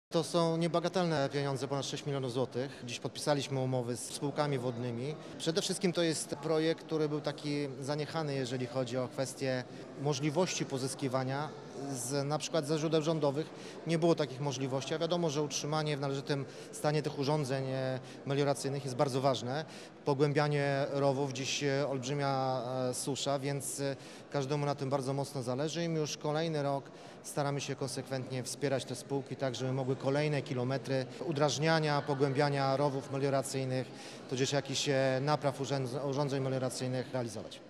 To są niebagatelne pieniądze, ponad 6 milionów złotych. Dziś podpisaliśmy umowy z spółkami wodnymi. Przede wszystkim to jest projekt, który był taki zaniechany, jeżeli chodzi o kwestie możliwości pozyskiwania na przykład ze źródeł rządowych. Nie było takich możliwości, a wiadomo, że utrzymanie w należytym stanie tych urządzeń melioracyjnych jest bardzo ważne. Pogłębianie rowów, dziś olbrzymia susza, więc każdemu na tym bardzo mocno zależy i my już kolejny rok staramy się konsekwentnie wspierać te spółki, tak żeby mogły kolejne kilometry udrażniania, pogłębiania rowów melioracyjnych, tudzież jakichś napraw urządzeń melioracyjnych realizować.